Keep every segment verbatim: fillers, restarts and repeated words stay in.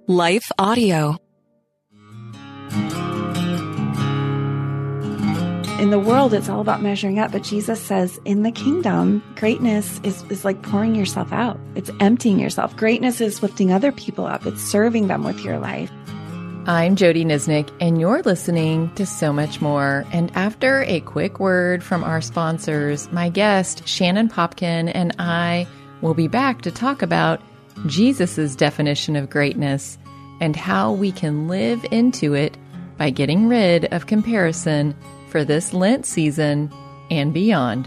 Life Audio. In the world, it's all about measuring up. But Jesus says in the kingdom, greatness is, is like pouring yourself out. It's emptying yourself. Greatness is lifting other people up. It's serving them with your life. I'm Jody Nisnik, and you're listening to So Much More. And after a quick word from our sponsors, my guest, Shannon Popkin, and I will be back to talk about Jesus's definition of greatness and how we can live into it by getting rid of comparison for this Lent season and beyond.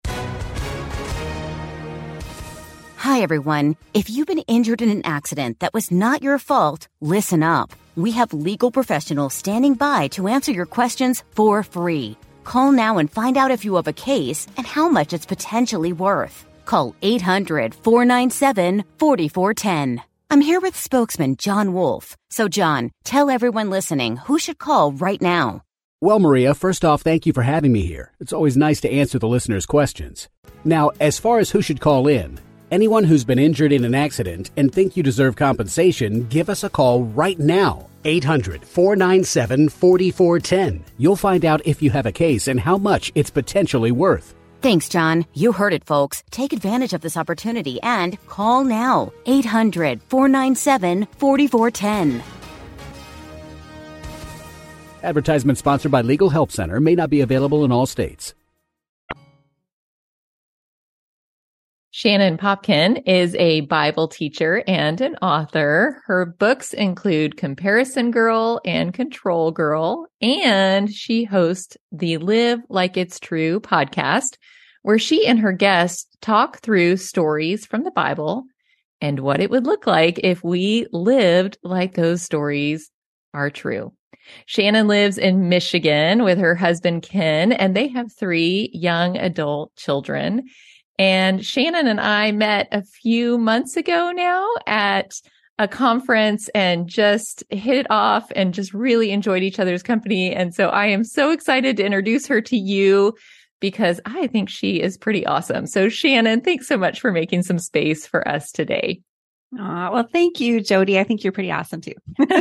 Hi, everyone. If you've been injured in an accident that was not your fault, listen up. We have legal professionals standing by to answer your questions for free. Call now and find out if you have a case and how much it's potentially worth. Call eight hundred, four nine seven, four four one zero. I'm here with spokesman John Wolf. So, John, tell everyone listening who should call right now. Well, Maria, first off, thank you for having me here. It's always nice to answer the listeners' questions. Now, as far as who should call in, anyone who's been injured in an accident and think you deserve compensation, give us a call right now. eight hundred, four nine seven, four four one zero. You'll find out if you have a case and how much it's potentially worth. Thanks, John. You heard it, folks. Take advantage of this opportunity and call now. eight hundred, four nine seven, four four one zero. Advertisement sponsored by Legal Help Center. May not be available in all states. Shannon Popkin is a Bible teacher and an author. Her books include Comparison Girl and Control Girl, and she hosts the Live Like It's True podcast, where she and her guests talk through stories from the Bible and what it would look like if we lived like those stories are true. Shannon lives in Michigan with her husband, Ken, and they have three young adult children. And Shannon and I met a few months ago now at a conference and just hit it off and just really enjoyed each other's company. And so I am so excited to introduce her to you because I think she is pretty awesome. So Shannon, thanks so much for making some space for us today. Aw, well, thank you, Jody. I think you're pretty awesome too.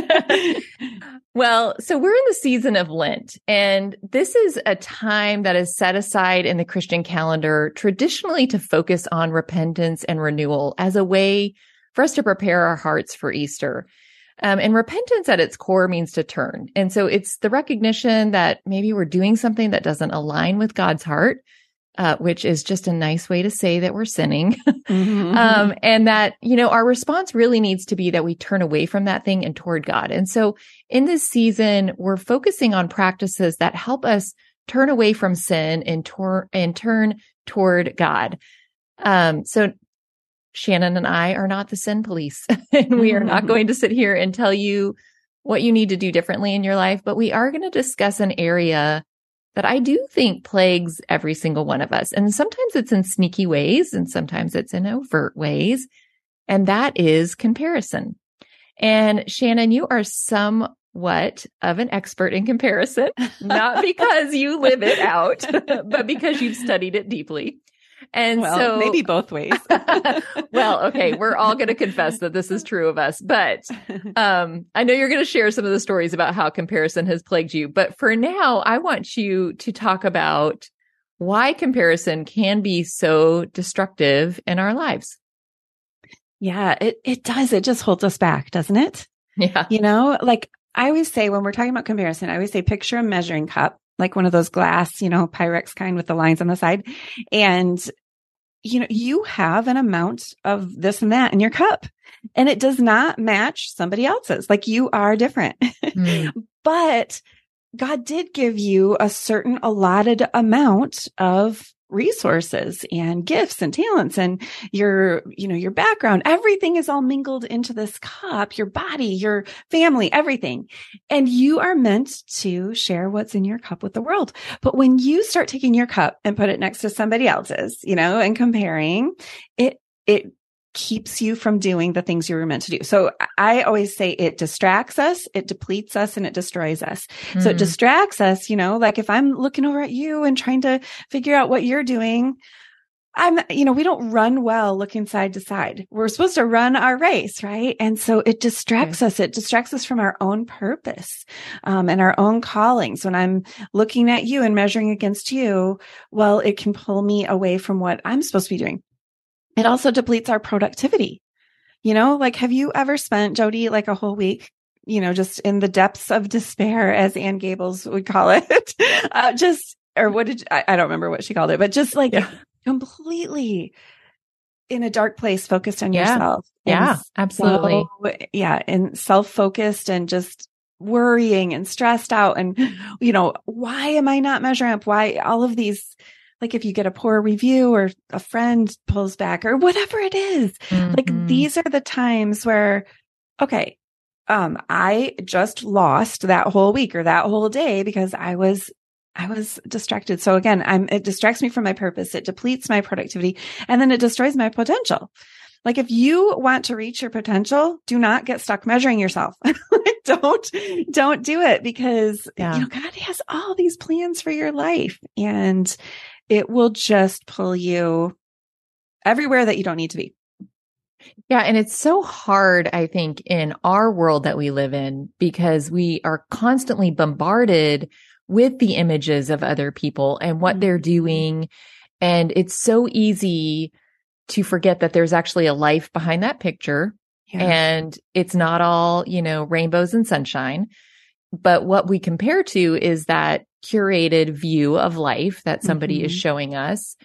Well, so we're in the season of Lent, and this is a time that is set aside in the Christian calendar traditionally to focus on repentance and renewal as a way for us to prepare our hearts for Easter. Um, and repentance at its core means to turn. And so it's the recognition that maybe we're doing something that doesn't align with God's heart, Uh, which is just a nice way to say that we're sinning. Mm-hmm. um, and that, you know, our response really needs to be that we turn away from that thing and toward God. And so in this season, we're focusing on practices that help us turn away from sin and, tor- and turn toward God. Um, so Shannon and I are not the sin police, and we are not going to sit here and tell you what you need to do differently in your life, but we are going to discuss an area that I do think plagues every single one of us. And sometimes it's in sneaky ways, and sometimes it's in overt ways. And that is comparison. And Shannon, you are somewhat of an expert in comparison, not because you live it out, but because you've studied it deeply. And well, so maybe both ways. Well, okay, we're all going to confess that this is true of us, but um, I know you're going to share some of the stories about how comparison has plagued you. But for now, I want you to talk about why comparison can be so destructive in our lives. Yeah, it, it does. It just holds us back, doesn't it? Yeah. You know, like I always say when we're talking about comparison, I always say picture a measuring cup, like one of those glass, you know, Pyrex kind with the lines on the side. And, you know, you have an amount of this and that in your cup, and it does not match somebody else's. Like you are different. Mm. But God did give you a certain allotted amount of resources and gifts and talents and your, you know, your background. Everything is all mingled into this cup, your body, your family, everything. And you are meant to share what's in your cup with the world. But when you start taking your cup and put it next to somebody else's, you know, and comparing it, it keeps you from doing the things you were meant to do. So I always say it distracts us, it depletes us, and it destroys us. Mm. So it distracts us, you know, like if I'm looking over at you and trying to figure out what you're doing, I'm, you know, we don't run well looking side to side. We're supposed to run our race, right? And so it distracts Okay. us. It distracts us from our own purpose, um, and our own callings. When I'm looking at you and measuring against you, well, it can pull me away from what I'm supposed to be doing. It also depletes our productivity. You know, like, have you ever spent, Jody, like a whole week, you know, just in the depths of despair, as Ann Gables would call it, uh, just, or what did, I, I don't remember what she called it, but just like Yeah. completely in a dark place, focused on Yeah. yourself. Yeah, And absolutely. so, yeah. And self-focused and just worrying and stressed out. And, you know, why am I not measuring up? Why all of these, like if you get a poor review or a friend pulls back or whatever it is, like Mhm. these are the times where, okay, um, I just lost that whole week or that whole day because I was I was distracted. So again, I'm, it distracts me from my purpose. It depletes my productivity, and then it destroys my potential. Like if you want to reach your potential, do not get stuck measuring yourself. don't, don't do it, because Yeah. you know, God has all these plans for your life, and it will just pull you everywhere that you don't need to be. Yeah. And it's so hard, I think, in our world that we live in, because we are constantly bombarded with the images of other people and what they're doing. And it's so easy to forget that there's actually a life behind that picture. Yeah. And it's not all, you know, rainbows and sunshine. But what we compare to is that curated view of life that somebody Mhm. is showing us.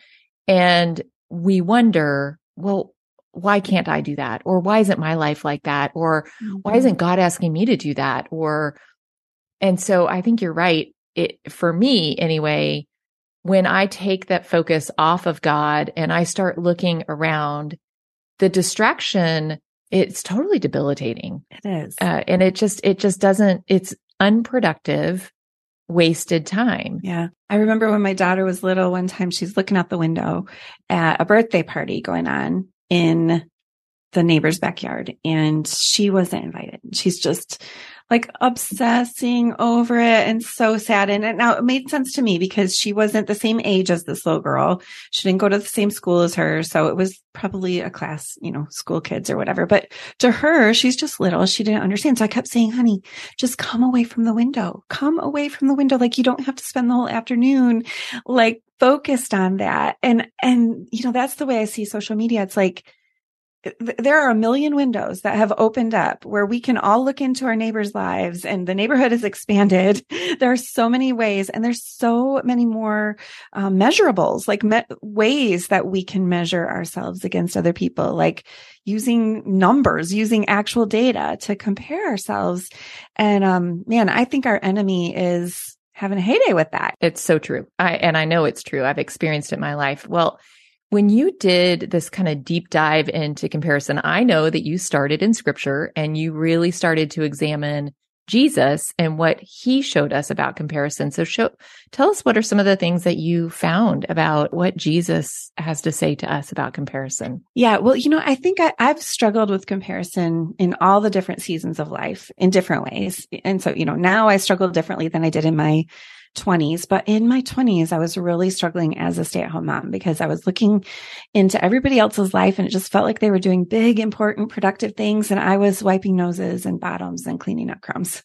And we wonder, well, why can't I do that? Or why isn't my life like that? Or why isn't God asking me to do that? Or, and so I think you're right. It, for me anyway, when I take that focus off of God and I start looking around, the distraction, it's totally debilitating. It is. Uh, and it just, it just doesn't, it's unproductive, wasted time. Yeah. I remember when my daughter was little, one time she's looking out the window at a birthday party going on in the neighbor's backyard, and she wasn't invited. She's just like obsessing over it and so sad. And it, now it made sense to me because she wasn't the same age as this little girl. She didn't go to the same school as her. So it was probably a class, you know, school kids or whatever. But to her, she's just little. She didn't understand. So I kept saying, honey, just come away from the window, come away from the window. Like you don't have to spend the whole afternoon like focused on that. And, and, you know, that's the way I see social media. It's like, there are a million windows that have opened up where we can all look into our neighbors' lives, and the neighborhood has expanded. There are so many ways, and there's so many more um, measurables, like me- ways that we can measure ourselves against other people, like using numbers, using actual data to compare ourselves. And um, man, I think our enemy is having a heyday with that. It's so true. I, and I know it's true. I've experienced it in my life. Well, when you did this kind of deep dive into comparison, I know that you started in scripture and you really started to examine Jesus and what he showed us about comparison. So show, tell us, what are some of the things that you found about what Jesus has to say to us about comparison? Yeah. Well, you know, I think I, I've struggled with comparison in all the different seasons of life in different ways. And so, you know, now I struggle differently than I did in my twenties, but in my twenties, I was really struggling as a stay-at-home mom because I was looking into everybody else's life and it just felt like they were doing big, important, productive things. And I was wiping noses and bottoms and cleaning up crumbs.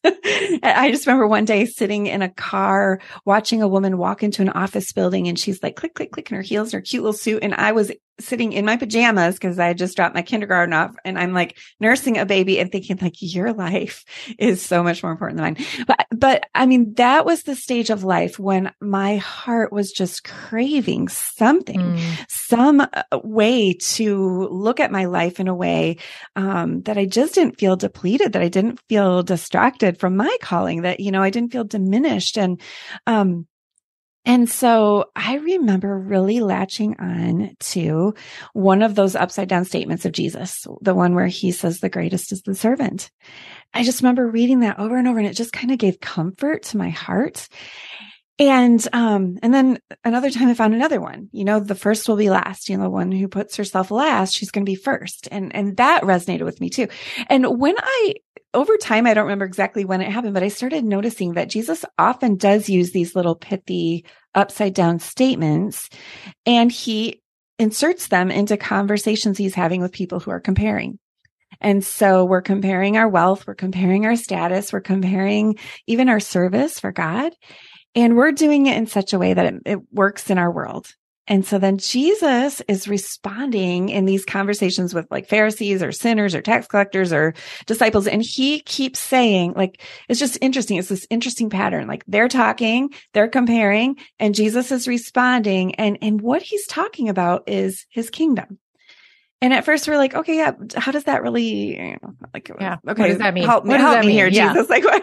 I just remember one day sitting in a car, watching a woman walk into an office building, and she's like, click, click, click in her heels and her cute little suit. And I was sitting in my pajamas because I had just dropped my kindergarten off, and I'm like nursing a baby and thinking like, your life is so much more important than mine. But, but I mean, that was the stage of life when my heart was just craving something, mm. some way to look at my life in a way, um, that I just didn't feel depleted, that I didn't feel distracted from my calling, that, you know, I didn't feel diminished. And, um, And so I remember really latching on to one of those upside down statements of Jesus, the one where he says, the greatest is the servant. I just remember reading that over and over, and it just kind of gave comfort to my heart. And, um, and then another time I found another one, you know, the first will be last, you know, the one who puts herself last, she's going to be first. And, and that resonated with me too. And when I, over time, I don't remember exactly when it happened, but I started noticing that Jesus often does use these little pithy upside down statements. And he inserts them into conversations he's having with people who are comparing. And so we're comparing our wealth, we're comparing our status, we're comparing even our service for God. And we're doing it in such a way that it, it works in our world. And so then Jesus is responding in these conversations with like Pharisees or sinners or tax collectors or disciples. And he keeps saying, like, it's just interesting. It's this interesting pattern. Like they're talking, they're comparing, and Jesus is responding. And, and what he's talking about is his kingdom. And at first we're like, okay, yeah, how does that really, you know, like, yeah. okay, what does that mean? Help me, what does help that me mean? here, yeah. Jesus. Like, what?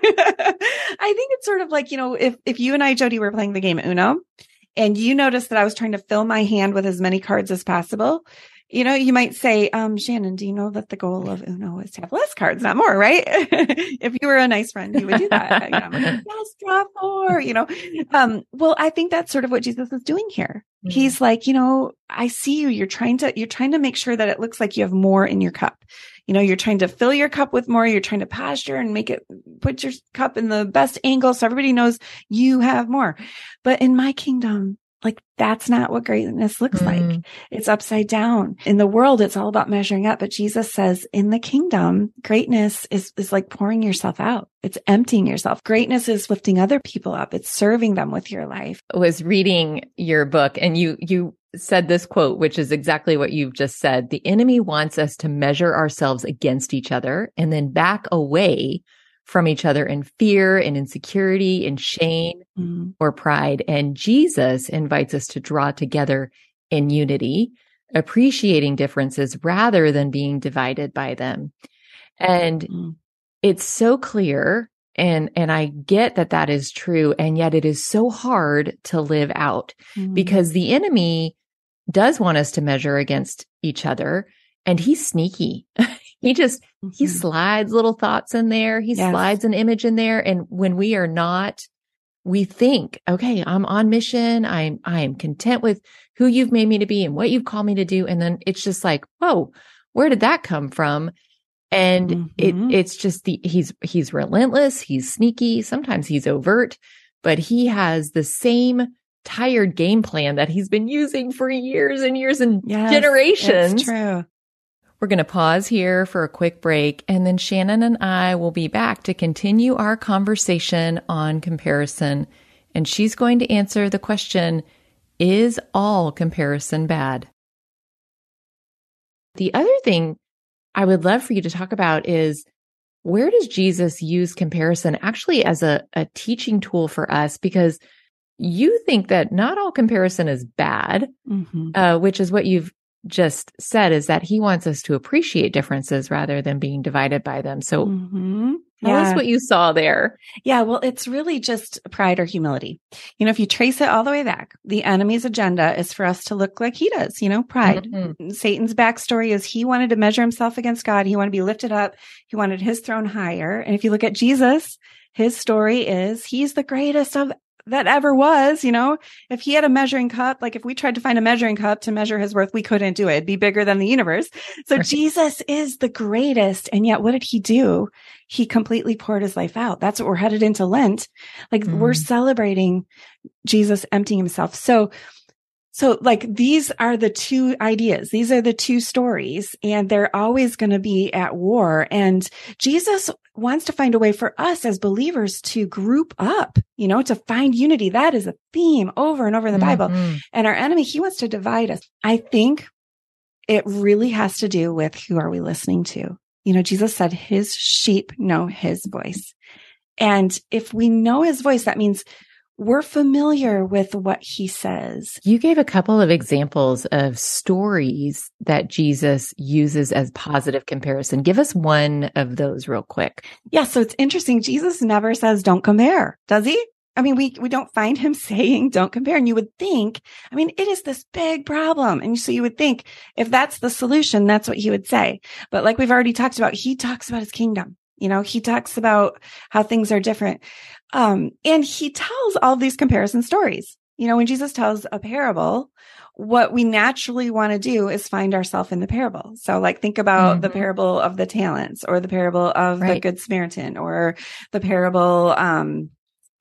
I think it's sort of like, you know, if, if you and I, Jody, were playing the game Uno, and you noticed that I was trying to fill my hand with as many cards as possible, you know, you might say, um, Shannon, do you know that the goal of Uno is to have less cards, not more, right? If you were a nice friend, you would do that. You know, I'm like, yes, draw four, you know. Um, well, I think that's sort of what Jesus is doing here. Mm-hmm. He's like, you know, I see you. You're trying to, you're trying to make sure that it looks like you have more in your cup. You know, you're trying to fill your cup with more. You're trying to posture and make it, put your cup in the best angle so everybody knows you have more. But in my kingdom, like, that's not what greatness looks mm. like. It's upside down. In the world, it's all about measuring up. But Jesus says in the kingdom, greatness is, is like pouring yourself out. It's emptying yourself. Greatness is lifting other people up. It's serving them with your life. I was reading your book and you, you said this quote, which is exactly what you've just said. The enemy wants us to measure ourselves against each other and then back away from each other in fear and insecurity and shame mm-hmm. or pride. And Jesus invites us to draw together in unity, appreciating differences rather than being divided by them. And mm-hmm. it's so clear. And, and I get that that is true. And yet it is so hard to live out mm-hmm. because the enemy does want us to measure against each other. And he's sneaky. He just, mm-hmm. he slides little thoughts in there. He yes. slides an image in there. And when we are not, we think, okay, I'm on mission. I'm, I am content with who you've made me to be and what you've called me to do. And then it's just like, whoa, where did that come from? And mm-hmm. it, it's just the, he's, he's relentless. He's sneaky. Sometimes he's overt, but he has the same tired game plan that he's been using for years and years and yes, generations. It's true. We're going to pause here for a quick break, and then Shannon and I will be back to continue our conversation on comparison. And she's going to answer the question, is all comparison bad? The other thing I would love for you to talk about is, where does Jesus use comparison actually as a, a teaching tool for us? Because you think that not all comparison is bad, mm-hmm. uh, which is what you've just said, is that he wants us to appreciate differences rather than being divided by them. So mm-hmm. tell yeah. us what you saw there. Yeah, well, it's really just pride or humility. You know, if you trace it all the way back, the enemy's agenda is for us to look like he does, you know, pride. Mm-hmm. Satan's backstory is he wanted to measure himself against God. He wanted to be lifted up. He wanted his throne higher. And if you look at Jesus, his story is he's the greatest of that ever was. You know, if he had a measuring cup, like if we tried to find a measuring cup to measure his worth, we couldn't do it. It'd be bigger than the universe. So right. Jesus is the greatest. And yet what did he do? He completely poured his life out. That's what we're headed into Lent. Like mm. we're celebrating Jesus emptying himself. So So like these are the two ideas. These are the two stories, and they're always going to be at war. And Jesus wants to find a way for us as believers to group up, you know, to find unity. That is a theme over and over in the mm-hmm. Bible. And our enemy, he wants to divide us. I think it really has to do with who are we listening to? You know, Jesus said his sheep know his voice. And if we know his voice, that means we're familiar with what he says. You gave a couple of examples of stories that Jesus uses as positive comparison. Give us one of those real quick. Yeah, so it's interesting. Jesus never says, don't compare, does he? I mean, we, we don't find him saying, don't compare. And you would think, I mean, it is this big problem. And so you would think if that's the solution, that's what he would say. But like we've already talked about, he talks about his kingdom. You know, he talks about how things are different. Um, and he tells all these comparison stories. You know, when Jesus tells a parable, what we naturally want to do is find ourselves in the parable. So like think about mm-hmm. the parable of the talents, or the parable of right. the Good Samaritan, or the parable, um,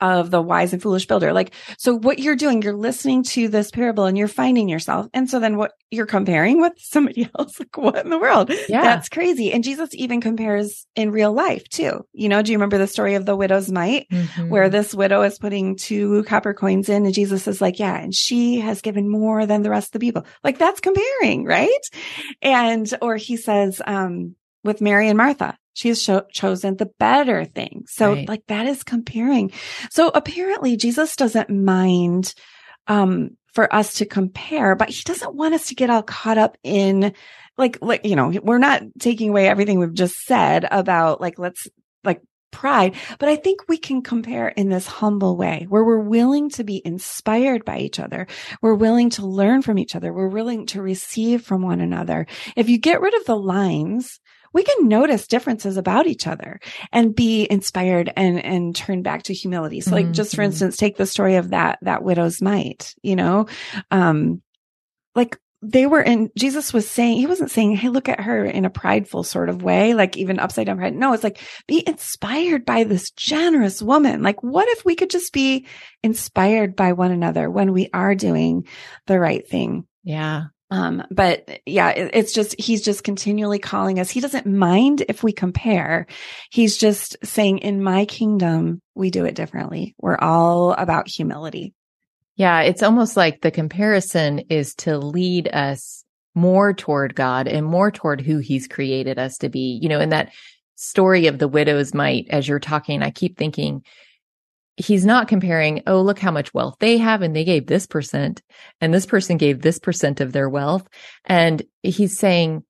of the wise and foolish builder. Like, so what you're doing, you're listening to this parable and you're finding yourself. And so then what you're comparing with somebody else, like what in the world? Yeah. That's crazy. And Jesus even compares in real life too. You know, do you remember the story of the widow's mite Mm-hmm. where this widow is putting two copper coins in and Jesus is like, yeah, and she has given more than the rest of the people. Like that's comparing, right? And, or he says, um, with Mary and Martha, she has cho- chosen the better thing. So Right. like that is comparing. So apparently Jesus doesn't mind, um, for us to compare, but he doesn't want us to get all caught up in like, like, you know, we're not taking away everything we've just said about like, let's like pride, but I think we can compare in this humble way where we're willing to be inspired by each other. We're willing to learn from each other. We're willing to receive from one another. If you get rid of the lines, we can notice differences about each other and be inspired and, and turn back to humility. So like, just for Mhm. instance, take the story of that, that widow's mite, you know, um, like they were in, Jesus was saying, he wasn't saying, hey, look at her in a prideful sort of way, like even upside down pride. No, it's like, be inspired by this generous woman. Like, what if we could just be inspired by one another when we are doing the right thing? Yeah. Um, but yeah, it, it's just, he's just continually calling us. He doesn't mind if we compare. He's just saying, in my kingdom, we do it differently. We're all about humility. Yeah. It's almost like the comparison is to lead us more toward God and more toward who he's created us to be. You know, in that story of the widow's mite, as you're talking, I keep thinking, he's not comparing, oh, look how much wealth they have and they gave this percent and this person gave this percent of their wealth. And he's saying,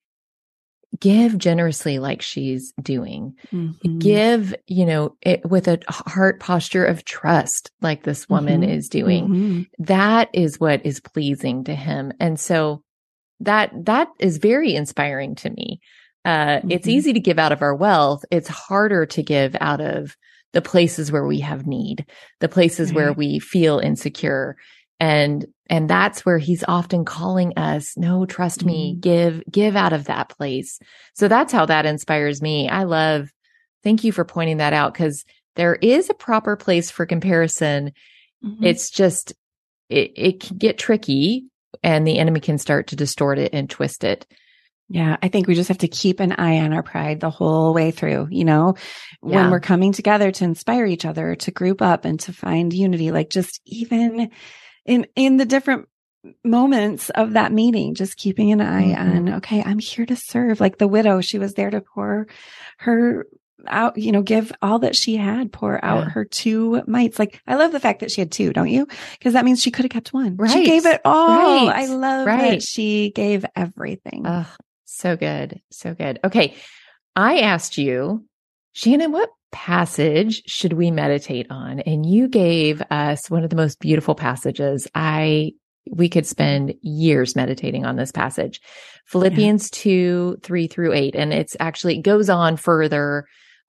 give generously like she's doing. Mm-hmm. Give, you know, it, with a heart posture of trust like this woman Mm-hmm. is doing. Mm-hmm. That is what is pleasing to him. And so that, that is very inspiring to me. Uh, Mm-hmm. It's easy to give out of our wealth. It's harder to give out of the places where we have need, the places Right. where we feel insecure. And, and that's where he's often calling us, no, trust me, Mm-hmm. give, give out of that place. So that's how that inspires me. I love, thank you for pointing that out, because there is a proper place for comparison. Mm-hmm. It's just, it, it can get tricky and the enemy can start to distort it and twist it. Yeah, I think we just have to keep an eye on our pride the whole way through, you know, Yeah. when we're coming together to inspire each other, to group up and to find unity, like just even in, in the different moments of that meeting, just keeping an eye Mhm. on, okay, I'm here to serve. Like the widow, she was there to pour her out, you know, give all that she had, pour out Yeah. her two mites. Like, I love the fact that she had two, don't you? Because that means she could have kept one. She Right. gave it all. Right. I love Right. that she gave everything. Oh, so good. So good. Okay. I asked you, Shannon, what passage should we meditate on? And you gave us one of the most beautiful passages. I, we could spend years meditating on this passage, Philippians two, three through eight. And it's actually, it goes on further.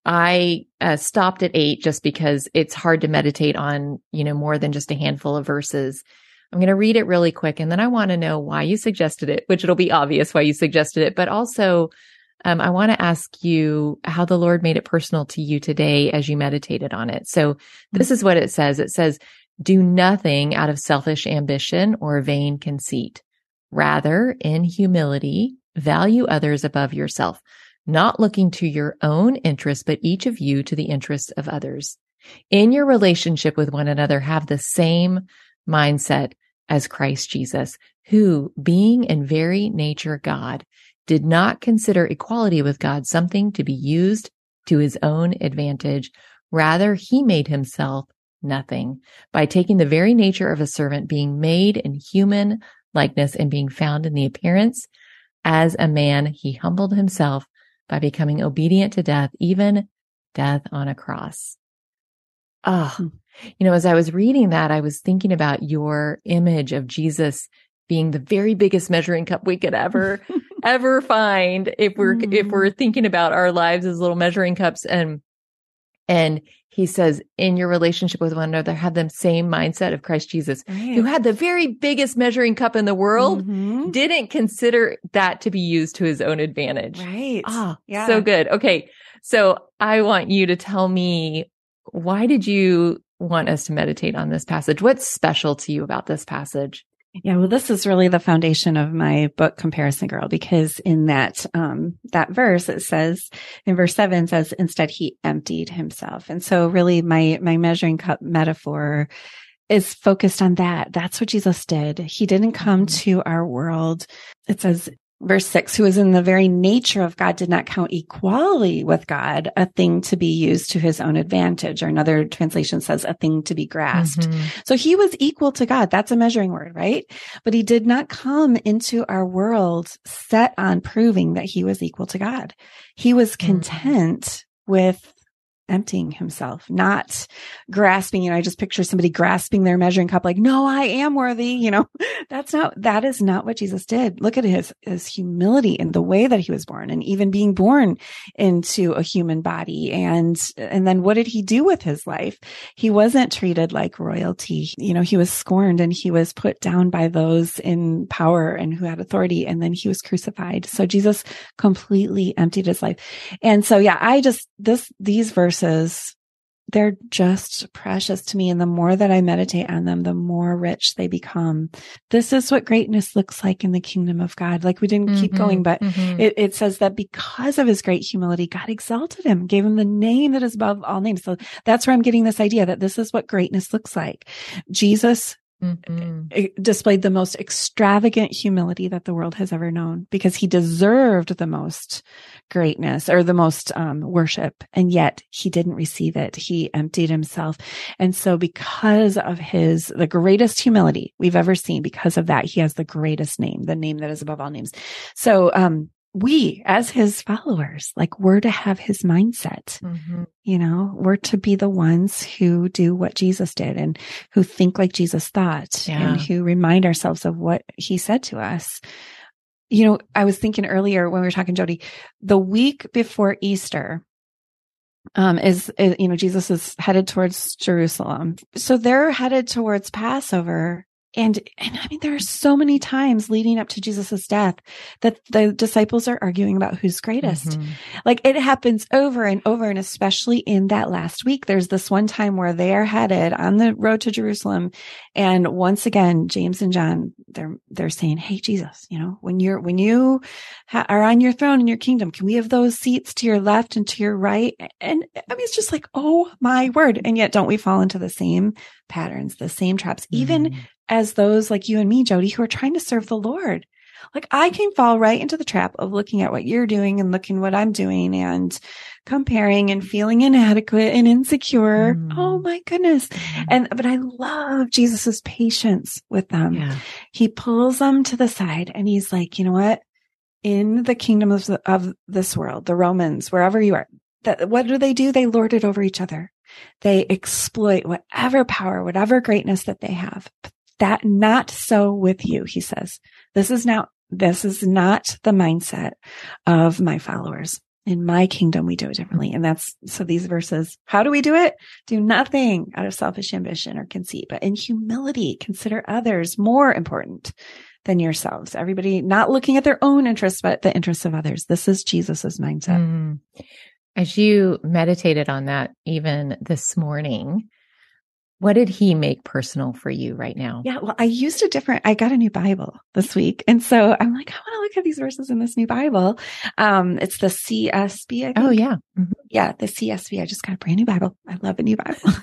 I uh, stopped at eight just because it's hard to meditate on, you know, more than just a handful of verses. I'm going to read it really quick, and then I want to know why you suggested it, which it'll be obvious why you suggested it, but also um, I want to ask you how the Lord made it personal to you today as you meditated on it. So this is what it says. It says, do nothing out of selfish ambition or vain conceit. Rather, in humility, value others above yourself, not looking to your own interests, but each of you to the interests of others. In your relationship with one another, have the same mindset as Christ Jesus, who, being in very nature God, did not consider equality with God something to be used to his own advantage. Rather, he made himself nothing by taking the very nature of a servant, being made in human likeness and being found in the appearance as a man. He humbled himself by becoming obedient to death, even death on a cross. Oh, you know, as I was reading that, I was thinking about your image of Jesus being the very biggest measuring cup we could ever, ever find if we're, Mm. if we're thinking about our lives as little measuring cups. And, and he says, in your relationship with one another, have the same mindset of Christ Jesus, Right. who had the very biggest measuring cup in the world, Mhm. didn't consider that to be used to his own advantage. Right. Ah, Yeah. so good. Okay. So I want you to tell me, why did you, want us to meditate on this passage. What's special to you about this passage? Yeah, well, this is really the foundation of my book, Comparison Girl, because in that, um, that verse, it says, in verse seven says, instead he emptied himself. And so really my, my measuring cup metaphor is focused on that. That's what Jesus did. He didn't come to our world. It says, verse six, who is in the very nature of God, did not count equality with God a thing to be used to his own advantage. Or another translation says a thing to be grasped. Mm-hmm. So he was equal to God. That's a measuring word, right? But he did not come into our world set on proving that he was equal to God. He was content mm-hmm. with emptying himself, not grasping. You know, I just picture somebody grasping their measuring cup like, no, I am worthy. You know, that's not, that is not what Jesus did. Look at his, his humility in the way that he was born, and even being born into a human body. And, and then what did he do with his life? He wasn't treated like royalty. You know, he was scorned and he was put down by those in power and who had authority. And then he was crucified. So Jesus completely emptied his life. And so, yeah, I just, this, these verses, they're just precious to me. And the more that I meditate on them, the more rich they become. This is what greatness looks like in the kingdom of God. Like we didn't mm-hmm, keep going, but mm-hmm. it, it says that because of his great humility, God exalted him, gave him the name that is above all names. So that's where I'm getting this idea that this is what greatness looks like. Jesus Mm-hmm. displayed the most extravagant humility that the world has ever known, because he deserved the most greatness or the most um, worship, and yet he didn't receive it. He emptied himself. And so because of his, the greatest humility we've ever seen, because of that, he has the greatest name, the name that is above all names. So, um, we, as his followers, like we're to have his mindset, mm-hmm. you know, we're to be the ones who do what Jesus did and who think like Jesus thought yeah. and who remind ourselves of what he said to us. You know, I was thinking earlier when we were talking, Jody, the week before Easter, um, is, is, you know, Jesus is headed towards Jerusalem. So they're headed towards Passover. And, and I mean, there are so many times leading up to Jesus' death that the disciples are arguing about who's greatest. Mm-hmm. Like it happens over and over. And especially in that last week, there's this one time where they are headed on the road to Jerusalem. And once again, James and John, they're, they're saying, hey, Jesus, you know, when you're, when you ha- are on your throne in your kingdom, can we have those seats to your left and to your right? And I mean, it's just like, oh my word. And yet don't we fall into the same patterns, the same traps, mm-hmm. even as those like you and me, Jody, who are trying to serve the Lord. Like I can fall right into the trap of looking at what you're doing and looking what I'm doing and comparing and feeling inadequate and insecure. Mm. Oh my goodness. Mm. And, but I love Jesus's patience with them. Yeah. He pulls them to the side and he's like, you know what? In the kingdom of, the, of this world, the Romans, wherever you are, that, what do they do? They lord it over each other. They exploit whatever power, whatever greatness that they have. That not so with you, he says. This is now, this is not the mindset of my followers. In my kingdom, we do it differently. And that's, so these verses, how do we do it? Do nothing out of selfish ambition or conceit, but in humility, consider others more important than yourselves. Everybody not looking at their own interests, but the interests of others. This is Jesus's mindset. Mm. As you meditated on that, even this morning, what did he make personal for you right now? Yeah, well, I used a different, I got a new Bible this week. And so I'm like, I want to look at these verses in this new Bible. Um, it's the C S B, I think. Oh, yeah. Mm-hmm. Yeah, the C S B. I just got a brand new Bible. I love a new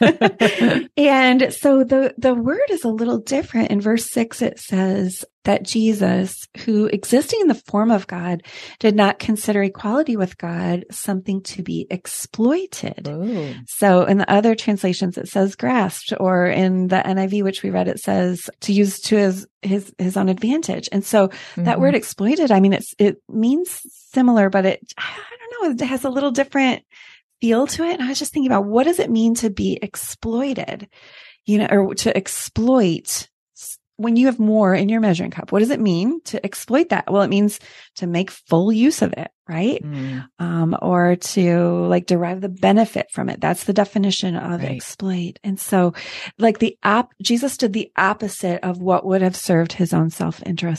Bible. And so the, the word is a little different. In verse six, it says that Jesus, who existing in the form of God, did not consider equality with God something to be exploited. Ooh. So in the other translations, it says grasped, or in the N I V, which we read, it says to use to his, his, his own advantage. And so mm-hmm. that word exploited, I mean, it's, it means similar, but it, I don't know, it has a little different feel to it. And I was just thinking about, what does it mean to be exploited, you know, or to exploit when you have more in your measuring cup? What does it mean to exploit that? Well, it means to make full use of it, right? Mm. Um, or to like derive the benefit from it. That's the definition of right. exploit. And so like the op, Jesus did the opposite of what would have served his own self-interests.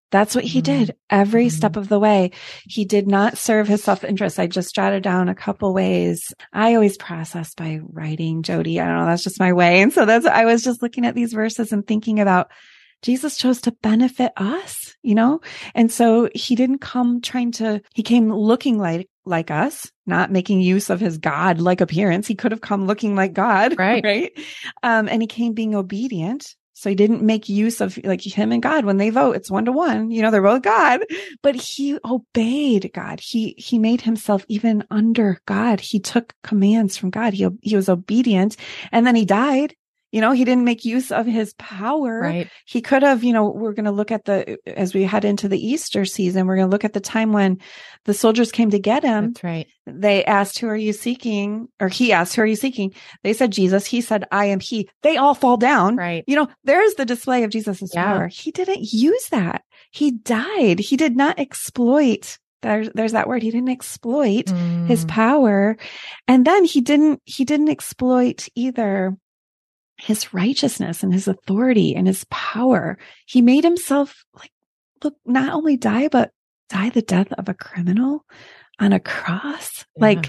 That's what he did every Mm-hmm. step of the way. He did not serve his self-interest. I just jotted down a couple ways. I always process by writing, Jody. I don't know. That's just my way. And so that's, I was just looking at these verses and thinking about Jesus chose to benefit us, you know? And so he didn't come trying to, he came looking like, like us, not making use of his God-like appearance. He could have come looking like God, Right. right? Um, and he came being obedient. So he didn't make use of like him and God when they vote. It's one to one, you know, they're both God, but he obeyed God. He, he made himself even under God. He took commands from God. He, he was obedient, and then he died. You know, he didn't make use of his power. Right. He could have, you know, we're going to look at the, as we head into the Easter season, we're going to look at the time when the soldiers came to get him. That's right. They asked, who are you seeking? Or he asked, who are you seeking? They said, Jesus. He said, I am he. They all fall down. Right. You know, there's the display of Jesus's Yeah. power. He didn't use that. He died. He did not exploit. There's, there's that word. He didn't exploit Mm. his power. And then he didn't, he didn't exploit either his righteousness and his authority and his power. He made himself like, look, not only die, but die the death of a criminal on a cross. Yeah. Like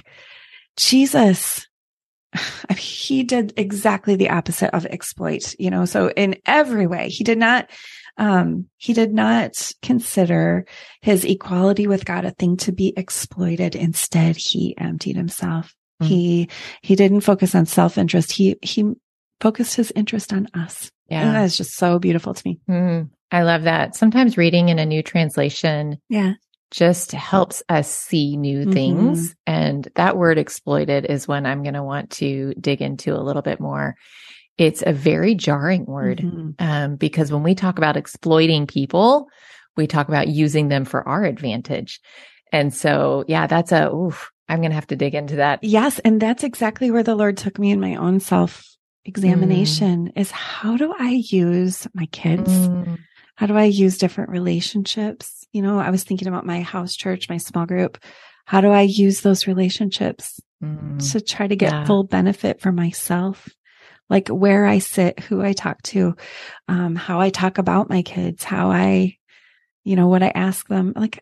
Jesus, I mean, he did exactly the opposite of exploit, you know, so in every way, he did not, um, he did not consider his equality with God a thing to be exploited. Instead, he emptied himself. Mm. He, he didn't focus on self-interest. He, he, focused his interest on us. Yeah. And that's just so beautiful to me. Mm, I love that. Sometimes reading in a new translation yeah. just helps us see new Mm-hmm. things. And that word exploited is one I'm going to want to dig into a little bit more. It's a very jarring word Mm-hmm. um, because when we talk about exploiting people, we talk about using them for our advantage. And so, yeah, that's a, oof, I'm going to have to dig into that. Yes. And that's exactly where the Lord took me in my own self examination mm. is how do I use my kids? Mm. How do I use different relationships? You know, I was thinking about my house church, my small group. How do I use those relationships mm. to try to get yeah. full benefit for myself? Like where I sit, who I talk to, um, how I talk about my kids, how I, you know, what I ask them. Like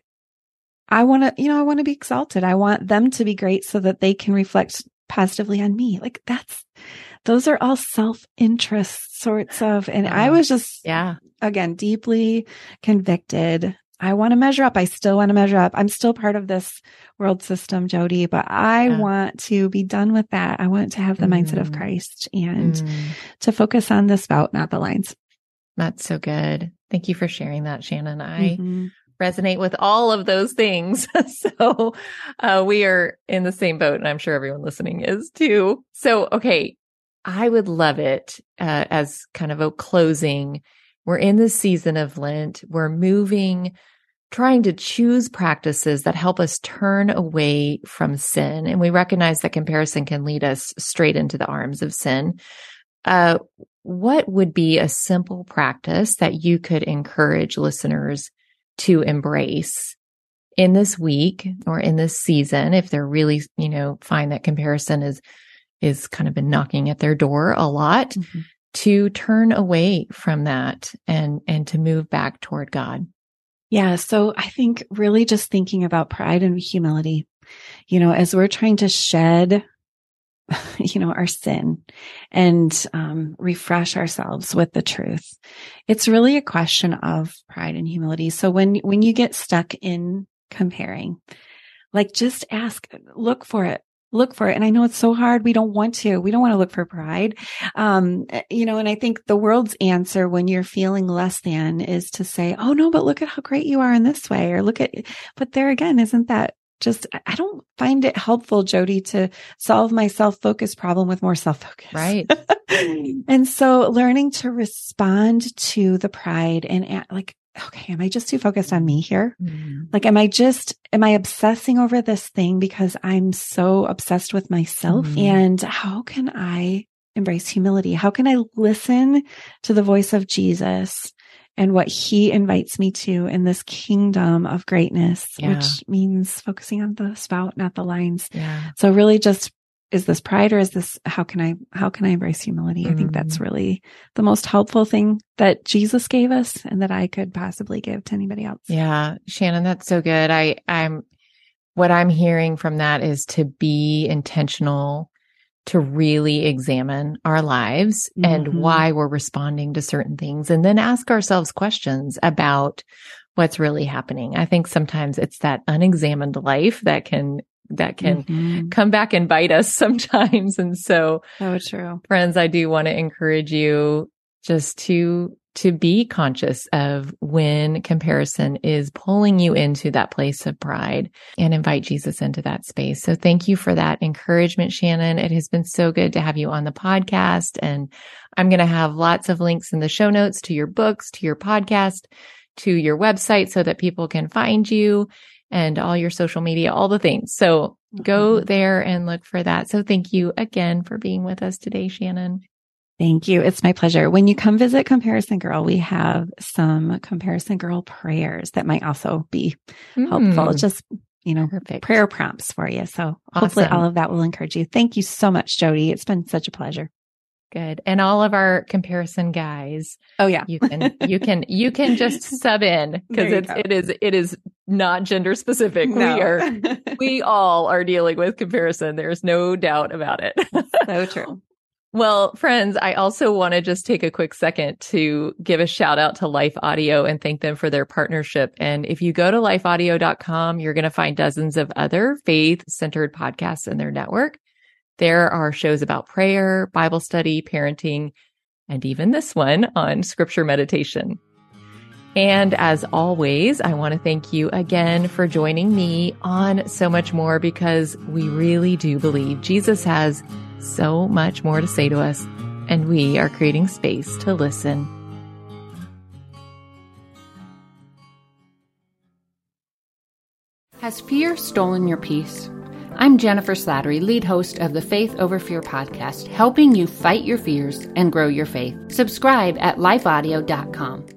I want to, you know, I want to be exalted. I want them to be great so that they can reflect positively on me. Like that's, those are all self-interest sorts of, and I was just, yeah, again, deeply convicted. I want to measure up. I still want to measure up. I'm still part of this world system, Jody, but I yeah. want to be done with that. I want to have the mm. mindset of Christ and mm. to focus on the spout, not the lines. That's so good. Thank you for sharing that, Shannon. I mm-hmm. resonate with all of those things. So uh, we are in the same boat, and I'm sure everyone listening is too. So, okay. I would love it uh, as kind of a closing. We're in the season of Lent. We're moving, trying to choose practices that help us turn away from sin. And we recognize that comparison can lead us straight into the arms of sin. Uh, what would be a simple practice that you could encourage listeners to embrace in this week or in this season if they're really, you know, find that comparison is is kind of been knocking at their door a lot, mm-hmm. to turn away from that and, and to move back toward God? Yeah. So I think really just thinking about pride and humility, you know, as we're trying to shed, you know, our sin and um, refresh ourselves with the truth, it's really a question of pride and humility. So when, when you get stuck in comparing, like just ask, look for it. Look for it. And I know it's so hard. We don't want to. We don't want to look for pride. Um, you know, and I think the world's answer when you're feeling less than is to say, oh no, but look at how great you are in this way, or look at, but there again, isn't that just, I don't find it helpful, Jody, to solve my self-focus problem with more self-focus. Right. And so learning to respond to the pride and like, okay, am I just too focused on me here? Mm-hmm. Like, am I just, am I obsessing over this thing because I'm so obsessed with myself? Mm-hmm. And how can I embrace humility? How can I listen to the voice of Jesus and what he invites me to in this kingdom of greatness, yeah. which means focusing on the spout, not the lines. Yeah. So really just is this pride or is this, how can I, how can I embrace humility? Mm-hmm. I think that's really the most helpful thing that Jesus gave us and that I could possibly give to anybody else. Yeah. Shannon, that's so good. I, I'm, what I'm hearing from that is to be intentional, to really examine our lives mm-hmm. and why we're responding to certain things, and then ask ourselves questions about what's really happening. I think sometimes it's that unexamined life that can that can mm-hmm. come back and bite us sometimes. And so, so true. Friends, I do want to encourage you just to, to be conscious of when comparison is pulling you into that place of pride, and invite Jesus into that space. So thank you for that encouragement, Shannon. It has been so good to have you on the podcast. And I'm going to have lots of links in the show notes to your books, to your podcast, to your website, so that people can find you, and all your social media, all the things. So go there and look for that. So thank you again for being with us today, Shannon. Thank you. It's my pleasure. When you come visit Comparison Girl, we have some Comparison Girl prayers that might also be mm. helpful. Just, you know, Perfect. prayer prompts for you. So awesome. Hopefully all of that will encourage you. Thank you so much, Jody. It's been such a pleasure. Good. And all of our comparison guys. Oh yeah. You can, you can, you can just sub in, because it's, go. it is, it is not gender specific. No. We are, we all are dealing with comparison. There's no doubt about it. So true. Well, friends, I also want to just take a quick second to give a shout out to Life Audio and thank them for their partnership. And if you go to life audio dot com, you're going to find dozens of other faith-centered podcasts in their network. There are shows about prayer, Bible study, parenting, and even this one on scripture meditation. And as always, I want to thank you again for joining me on So Much More, because we really do believe Jesus has so much more to say to us, and we are creating space to listen. Has fear stolen your peace? I'm Jennifer Slattery, lead host of the Faith Over Fear podcast, helping you fight your fears and grow your faith. Subscribe at life audio dot com.